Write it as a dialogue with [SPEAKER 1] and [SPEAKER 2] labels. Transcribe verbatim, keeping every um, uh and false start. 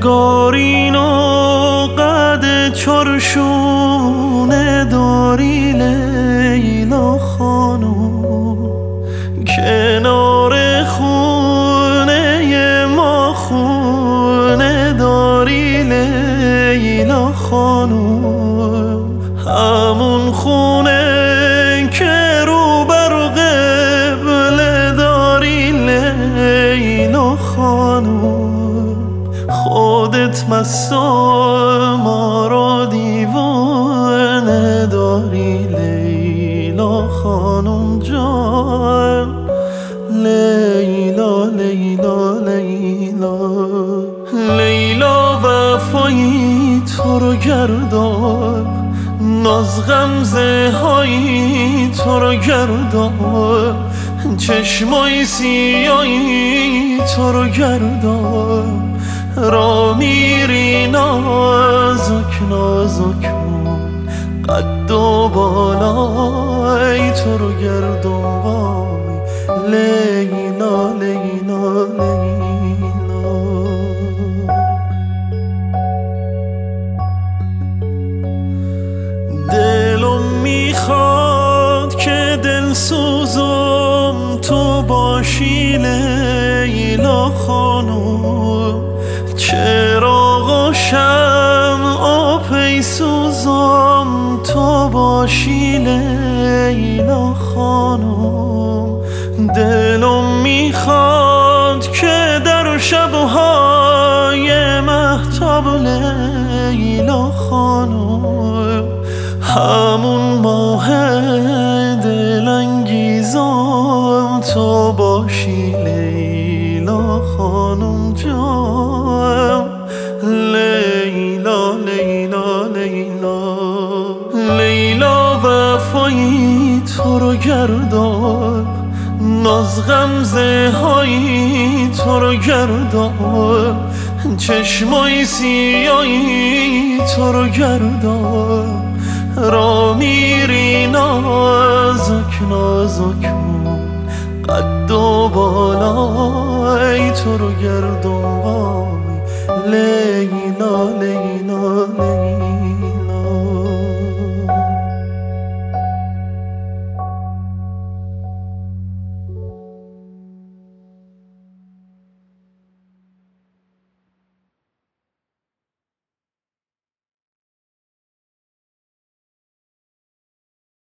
[SPEAKER 1] نگارین و قد چرشونه داری لیلا خانم، کنار خونه ما خونه داری لیلا خانم، همون خونه که رو بر قبله داری لیلا خانم. خودت مست و ما رو دیوانه داری لیلا خانم جان. لیلا لیلا لیلا لیلا وفایی تو رو گردان، ناز غمزه هایی تو رو گردان، چشمای سیایی تو رو گردان. را میری نازک نازک قد و بالای تو رو گردان وای. لیلا لیلا لیلا دلم میخواد که دل سوزم تو باشی لیلا خانم، چراغ و شمع پی سوزم تو باشی لیلا خانم. دلم میخواد که در شبهای مهتاب لیلا خانم، همون ماه دلانگیزم تو باشی لیلا خانم جان. لیلا لیلا لیلا لیلا وفایی تو رو گردان، ناز غمزه هایی تو رو گردان، چشمای سیایی تو رو گردان. را میری نازک نازک قد و بالای تو رو گردان وای. لیلا لیلا